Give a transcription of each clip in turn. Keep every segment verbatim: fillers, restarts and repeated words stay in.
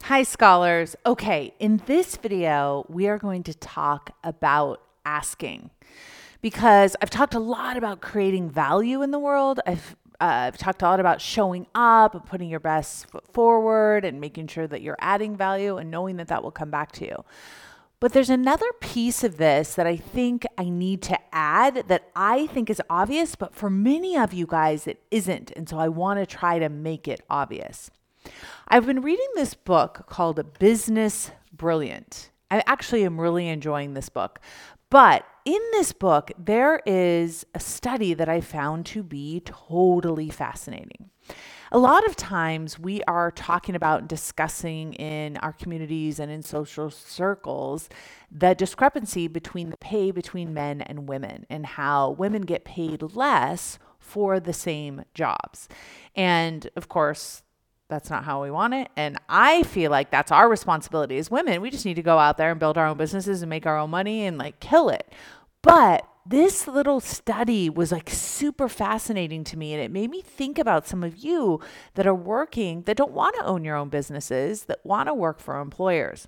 Hi, scholars. Okay, in this video, we are going to talk about asking because I've talked a lot about creating value in the world. I've uh, I've talked a lot about showing up and putting your best foot forward and making sure that you're adding value and knowing that that will come back to you. But there's another piece of this that I think I need to add that I think is obvious, but for many of you guys, it isn't. And so I want to try to make it obvious. I've been reading this book called Business Brilliant. I actually am really enjoying this book. But in this book, there is a study that I found to be totally fascinating. A lot of times we are talking about and discussing in our communities and in social circles the discrepancy between the pay between men and women and how women get paid less for the same jobs. And of course, that's not how we want it. And I feel like that's our responsibility as women. We just need to go out there and build our own businesses and make our own money and like kill it. But this little study was like super fascinating to me. And it made me think about some of you that are working, that don't want to own your own businesses, that want to work for employers.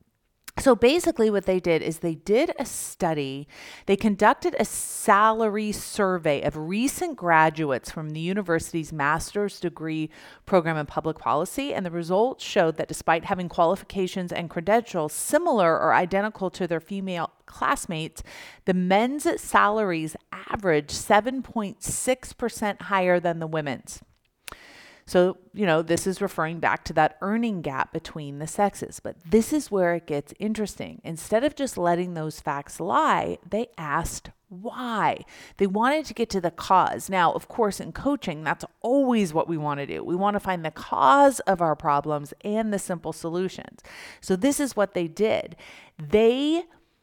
So basically what they did is they did a study. They conducted a salary survey of recent graduates from the university's master's degree program in public policy. And the results showed that despite having qualifications and credentials similar or identical to their female classmates, the men's salaries averaged seven point six percent higher than the women's. So, you know, this is referring back to that earning gap between the sexes. But this is where it gets interesting. Instead of just letting those facts lie, they asked why. They wanted to get to the cause. Now, of course, in coaching, that's always what we want to do. We want to find the cause of our problems and the simple solutions. So this is what they did. They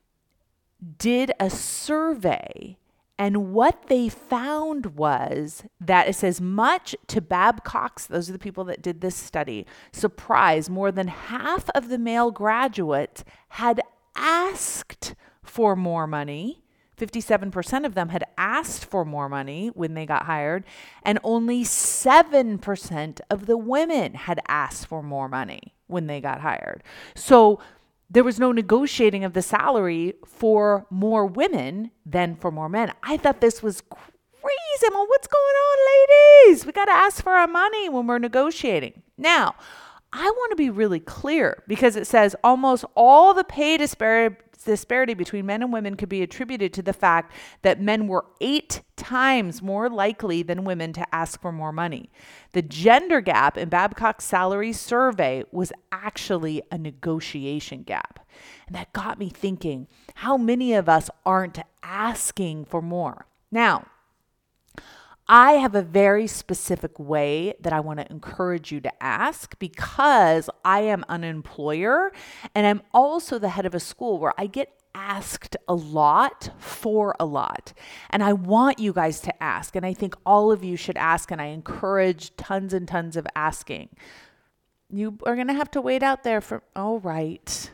did a survey. And what they found was that it says much to Babcock's, those are the people that did this study, surprise, more than half of the male graduates had asked for more money. fifty-seven percent of them had asked for more money when they got hired, and only seven percent of the women had asked for more money when they got hired. So there was no negotiating of the salary for more women than for more men. I thought this was crazy. Well, what's going on, ladies? We got to ask for our money when we're negotiating. Now, I want to be really clear because it says almost all the pay disparity disparity between men and women could be attributed to the fact that men were eight times more likely than women to ask for more money. The gender gap in Babcock's salary survey was actually a negotiation gap. And that got me thinking, how many of us aren't asking for more? Now, I have a very specific way that I want to encourage you to ask because I am an employer and I'm also the head of a school where I get asked a lot for a lot. And I want you guys to ask. And I think all of you should ask. And I encourage tons and tons of asking. You are going to have to wait out there for, all right.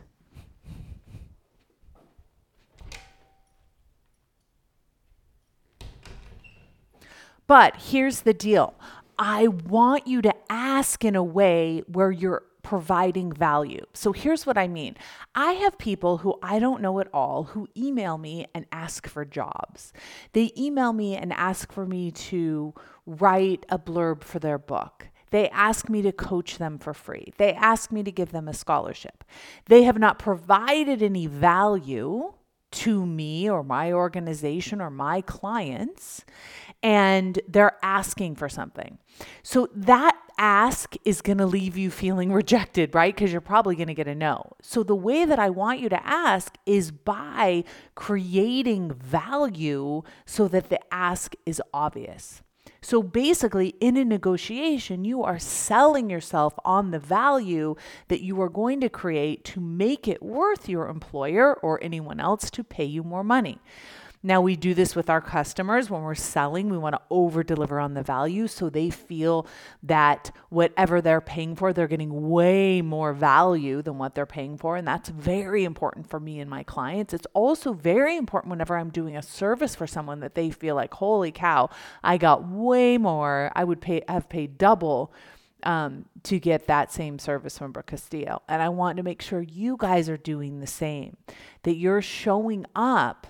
But here's the deal. I want you to ask in a way where you're providing value. So here's what I mean. I have people who I don't know at all who email me and ask for jobs. They email me and ask for me to write a blurb for their book. They ask me to coach them for free. They ask me to give them a scholarship. They have not provided any value to me or my organization or my clients, and they're asking for something. So that ask is going to leave you feeling rejected, right? Because you're probably going to get a no. So the way that I want you to ask is by creating value so that the ask is obvious. So basically, in a negotiation, you are selling yourself on the value that you are going to create to make it worth your employer or anyone else to pay you more money. Now, we do this with our customers. When we're selling, we want to over deliver on the value so they feel that whatever they're paying for, they're getting way more value than what they're paying for. And that's very important for me and my clients. It's also very important whenever I'm doing a service for someone that they feel like, holy cow, I got way more. I would pay have paid double um, to get that same service from Brooke Castillo. And I want to make sure you guys are doing the same, that you're showing up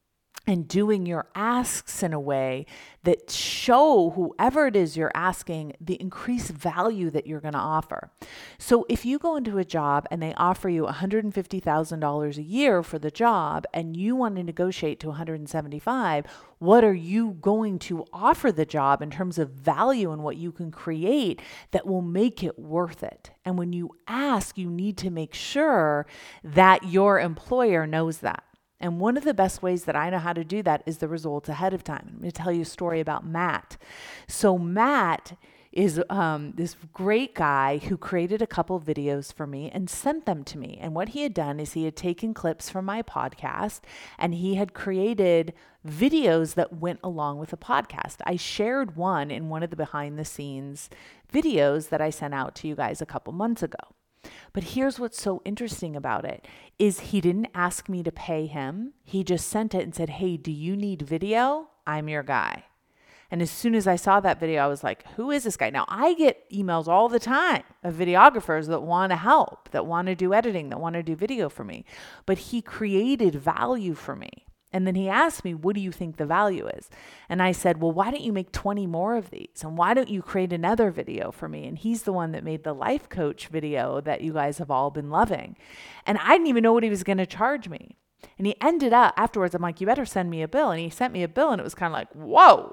and doing your asks in a way that show whoever it is you're asking the increased value that you're going to offer. So if you go into a job and they offer you one hundred fifty thousand dollars a year for the job and you want to negotiate to one hundred seventy-five, what are you going to offer the job in terms of value and what you can create that will make it worth it? And when you ask, you need to make sure that your employer knows that. And one of the best ways that I know how to do that is the results ahead of time. I'm going to tell you a story about Matt. So Matt is um, this great guy who created a couple videos for me and sent them to me. And what he had done is he had taken clips from my podcast and he had created videos that went along with the podcast. I shared one in one of the behind the scenes videos that I sent out to you guys a couple months ago. But here's what's so interesting about it is he didn't ask me to pay him. He just sent it and said, hey, do you need video? I'm your guy. And as soon as I saw that video, I was like, who is this guy? Now, I get emails all the time of videographers that want to help, that want to do editing, that want to do video for me. But he created value for me. And then he asked me, what do you think the value is? And I said, well, why don't you make twenty more of these? And why don't you create another video for me? And he's the one that made the life coach video that you guys have all been loving. And I didn't even know what he was going to charge me. And he ended up afterwards, I'm like, you better send me a bill. And he sent me a bill and it was kind of like, whoa.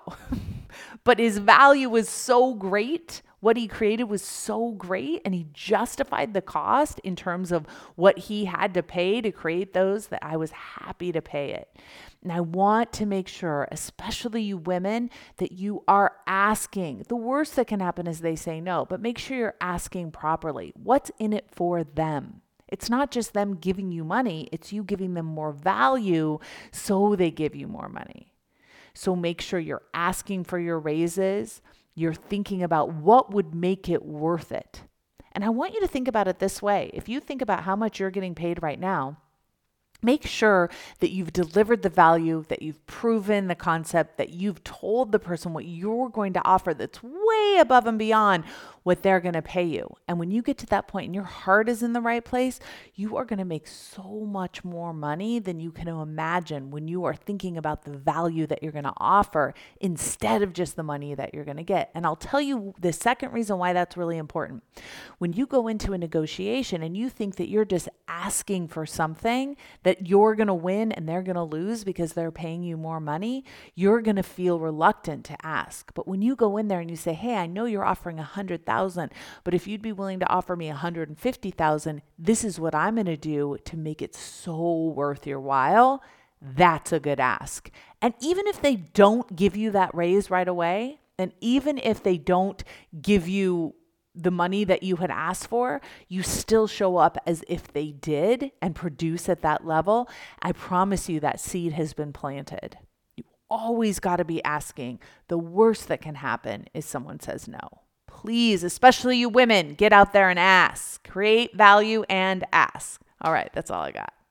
But his value was so great. What he created was so great, and he justified the cost in terms of what he had to pay to create those, that I was happy to pay it. And I want to make sure, especially you women, that you are asking. The worst that can happen is they say no, but make sure you're asking properly. What's in it for them? It's not just them giving you money, it's you giving them more value so they give you more money. So make sure you're asking for your raises. You're thinking about what would make it worth it. And I want you to think about it this way. If you think about how much you're getting paid right now, make sure that you've delivered the value, that you've proven the concept, that you've told the person what you're going to offer that's way above and beyond what they're going to pay you. And when you get to that point and your heart is in the right place, you are going to make so much more money than you can imagine when you are thinking about the value that you're going to offer instead of just the money that you're going to get. And I'll tell you the second reason why that's really important. When you go into a negotiation and you think that you're just asking for something that you're going to win and they're going to lose because they're paying you more money, you're going to feel reluctant to ask. But when you go in there and you say, hey, I know you're offering one hundred thousand dollars, but if you'd be willing to offer me one hundred fifty thousand dollars, this is what I'm going to do to make it so worth your while. That's a good ask. And even if they don't give you that raise right away, and even if they don't give you the money that you had asked for, you still show up as if they did and produce at that level. I promise you that seed has been planted. You always got to be asking. The worst that can happen is someone says no. Please, especially you women, get out there and ask. Create value and ask. All right, that's all I got.